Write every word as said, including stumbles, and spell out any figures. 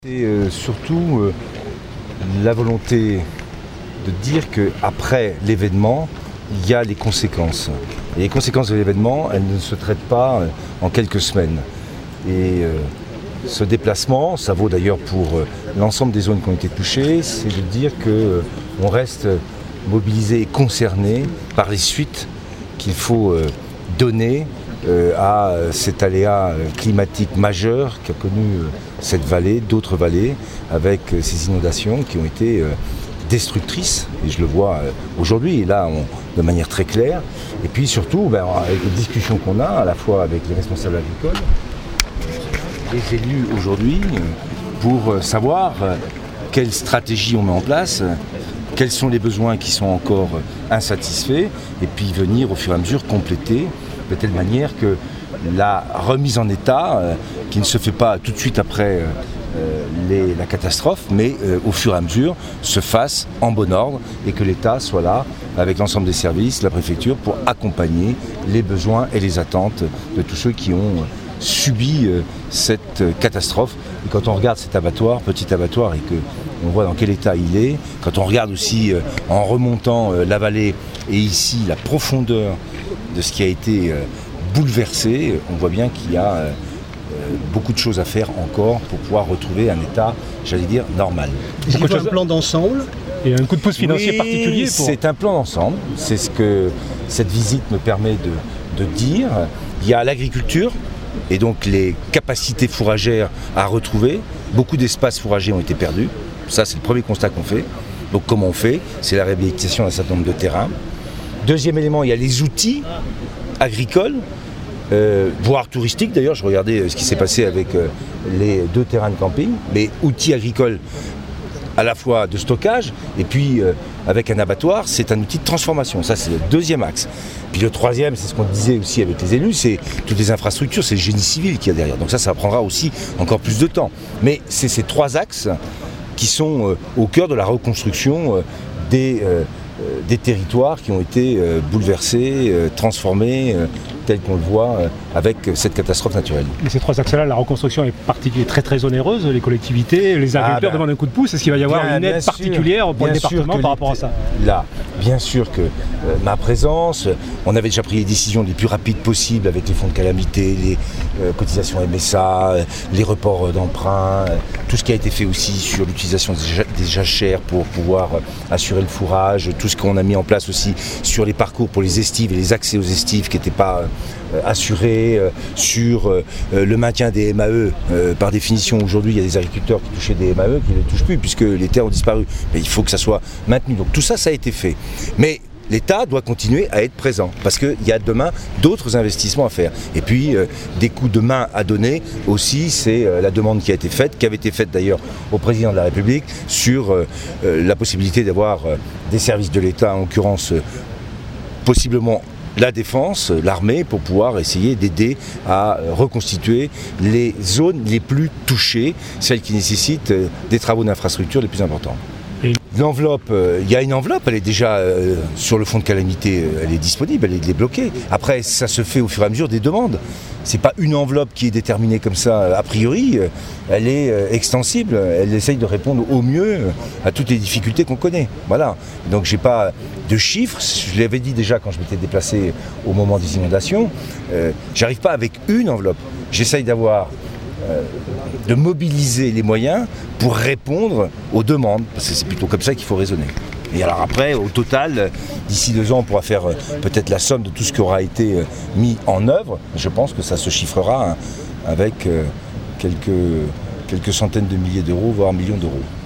C'est euh, surtout euh, la volonté de dire qu'après l'événement, il y a les conséquences. Et les conséquences de l'événement, elles ne se traitent pas euh, en quelques semaines. Et euh, ce déplacement, ça vaut d'ailleurs pour euh, l'ensemble des zones qui ont été touchées, c'est de dire qu'on euh, reste mobilisé et concerné par les suites qu'il faut euh, donner Euh, à cet aléa climatique majeur qu'a connu euh, cette vallée, d'autres vallées, avec euh, ces inondations qui ont été euh, destructrices, et je le vois euh, aujourd'hui, et là on, de manière très claire, et puis surtout ben, avec les discussions qu'on a, à la fois avec les responsables agricoles, les élus aujourd'hui, euh, pour euh, savoir euh, quelle stratégie on met en place, euh, quels sont les besoins qui sont encore euh, insatisfaits, et puis venir au fur et à mesure compléter de telle manière que la remise en état, euh, qui ne se fait pas tout de suite après euh, les, la catastrophe, mais euh, au fur et à mesure se fasse en bon ordre et que l'État soit là avec l'ensemble des services, la préfecture, pour accompagner les besoins et les attentes de tous ceux qui ont subi euh, cette catastrophe. Et quand on regarde cet abattoir, petit abattoir, et qu'on voit dans quel état il est, quand on regarde aussi euh, en remontant euh, la vallée et ici la profondeur de ce qui a été euh, bouleversé, on voit bien qu'il y a euh, beaucoup de choses à faire encore pour pouvoir retrouver un état, j'allais dire, normal. Est-ce qu'il faut un plan d'ensemble et un coup de pouce financier oui, particulier pour... c'est un plan d'ensemble, c'est ce que cette visite me permet de, de dire. Il y a l'agriculture et donc les capacités fourragères à retrouver. Beaucoup d'espaces fourragers ont été perdus, ça c'est le premier constat qu'on fait. Donc comment on fait? C'est la réhabilitation d'un certain nombre de terrains. Deuxième élément, il y a les outils agricoles, euh, voire touristiques d'ailleurs. Je regardais ce qui s'est passé avec euh, les deux terrains de camping, mais outils agricoles à la fois de stockage et puis euh, avec un abattoir, c'est un outil de transformation. Ça, c'est le deuxième axe. Puis le troisième, c'est ce qu'on disait aussi avec les élus, c'est toutes les infrastructures, c'est le génie civil qu'il y a derrière. Donc ça, ça prendra aussi encore plus de temps. Mais c'est ces trois axes qui sont euh, au cœur de la reconstruction euh, des... Euh, des territoires qui ont été euh, bouleversés, euh, transformés, euh, tels qu'on le voit euh, avec cette catastrophe naturelle. Mais ces trois axes-là, la reconstruction est particulièrement très très onéreuse. Les collectivités, les agriculteurs ah ben, demandent un coup de pouce. Est-ce qu'il va y avoir bien, une aide particulière sûr, pour le département par rapport à ça? Là, bien sûr que euh, ma présence, on avait déjà pris les décisions les plus rapides possibles avec les fonds de calamité, les euh, cotisations M S A, euh, les reports euh, d'emprunt, euh, tout ce qui a été fait aussi sur l'utilisation des, des jachères pour pouvoir euh, assurer le fourrage, tout ce qu'on a mis en place aussi sur les parcours pour les estives et les accès aux estives qui n'étaient pas euh, assurés, euh, sur euh, le maintien des M A E. Euh, par définition, aujourd'hui, il y a des agriculteurs qui touchaient des M A E qui ne les touchent plus puisque les terres ont disparu. Mais il faut que ça soit maintenu. Donc tout ça, ça a été fait. Mais l'État doit continuer à être présent parce qu'il y a demain d'autres investissements à faire. Et puis, euh, des coups de main à donner aussi, c'est euh, la demande qui a été faite, qui avait été faite d'ailleurs au président de la République sur euh, euh, la possibilité d'avoir euh, des services de l'État, en l'occurrence euh, possiblement la défense, l'armée, pour pouvoir essayer d'aider à euh, reconstituer les zones les plus touchées, celles qui nécessitent euh, des travaux d'infrastructure les plus importants. L'enveloppe, il euh, y a une enveloppe, elle est déjà euh, sur le fonds de calamité, euh, elle est disponible, elle est débloquée. Après, ça se fait au fur et à mesure des demandes. C'est pas une enveloppe qui est déterminée comme ça a priori, euh, elle est euh, extensible, elle essaye de répondre au mieux euh, à toutes les difficultés qu'on connaît. Voilà. Donc j'ai pas de chiffres, je l'avais dit déjà quand je m'étais déplacé au moment des inondations, euh, j'arrive pas avec une enveloppe, j'essaye d'avoir Euh, de mobiliser les moyens pour répondre aux demandes, parce que c'est plutôt comme ça qu'il faut raisonner. Et alors après, au total, d'ici deux ans, on pourra faire euh, peut-être la somme de tout ce qui aura été euh, mis en œuvre. Je pense que ça se chiffrera hein, avec euh, quelques, quelques centaines de milliers d'euros, voire millions d'euros.